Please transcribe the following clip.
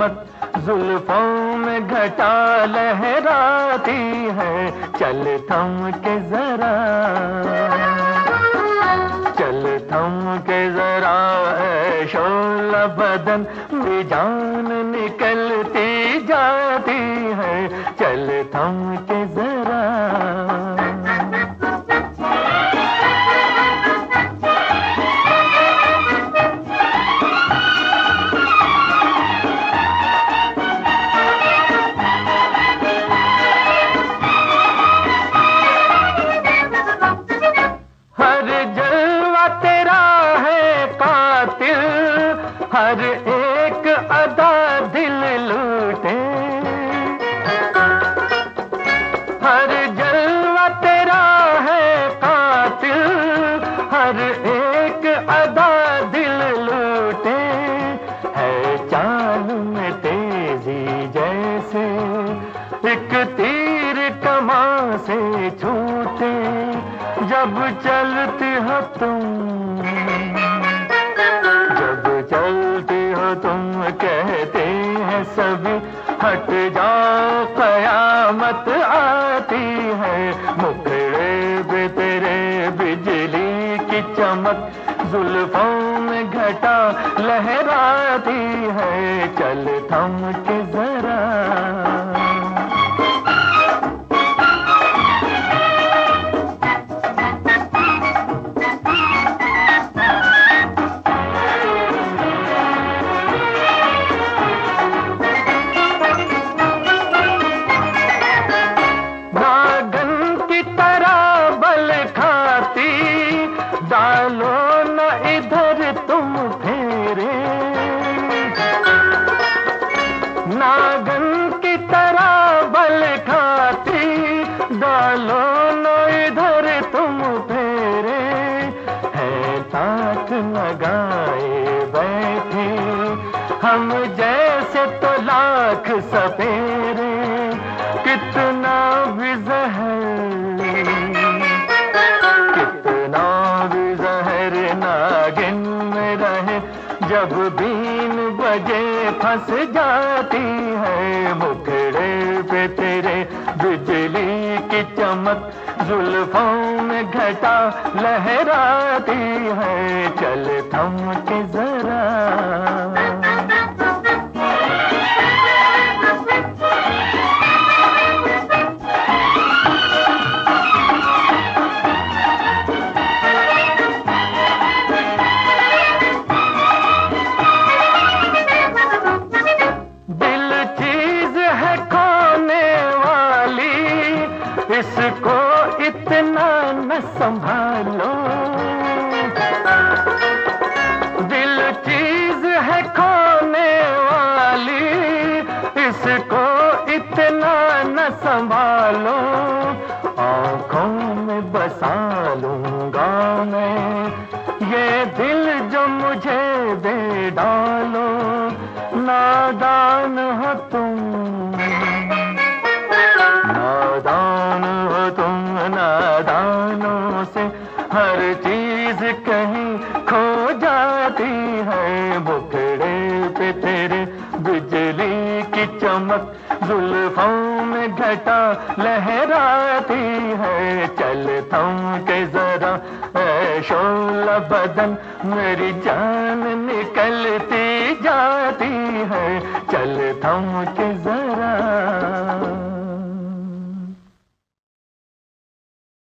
चमक, जुल्फों में घटा लहराती है। चल थम के जरा, चल थम के जरा ऐ शोला बदन, मेरी जान निकलती जाती है। चल थम के जरा। हर एक अदा दिल लूटे, हर जलवा तेरा है कातिल, हर एक अदा दिल लूटे। है चाल में तेजी जैसे एक तीर कमान से छूटे, जब चलती हो तुम, तुम कहते हैं सभी हट जाओ कयामत आती है। मुखड़े पे तेरे बिजली की चमक, जुल्फों में घटा लहराती है। चल थम के जरा। डालो न इधर तुम फेरे, नागन की तरह बल खाती, डालो न इधर तुम फेरे। है ताक लगाए बैठे हम जैसे तो लाख सपेरे, कितना भी जहर, नागिन में रहे, जब बीन बजे फंस जाती है। मुखड़े पे तेरे बिजली की चमक, जुल्फों में घटा लहराती है। चल थम के जरा। इसको इतना न संभालो, दिल चीज है खोने वाली, इसको इतना न संभालो। आंखों में बसा लूंगा मैं ये दिल जो मुझे दे डालो। नादान हो तुम, नादान हो तुम, नादानों से हर चीज कहीं खो जाती है। मुखड़े पे तेरे बिजली की चमक, जुल्फों में घटा लहराती है। चल थम के जरा ऐ शोला बदन, मेरी जान निकलती जाती है। चल थम के जरा।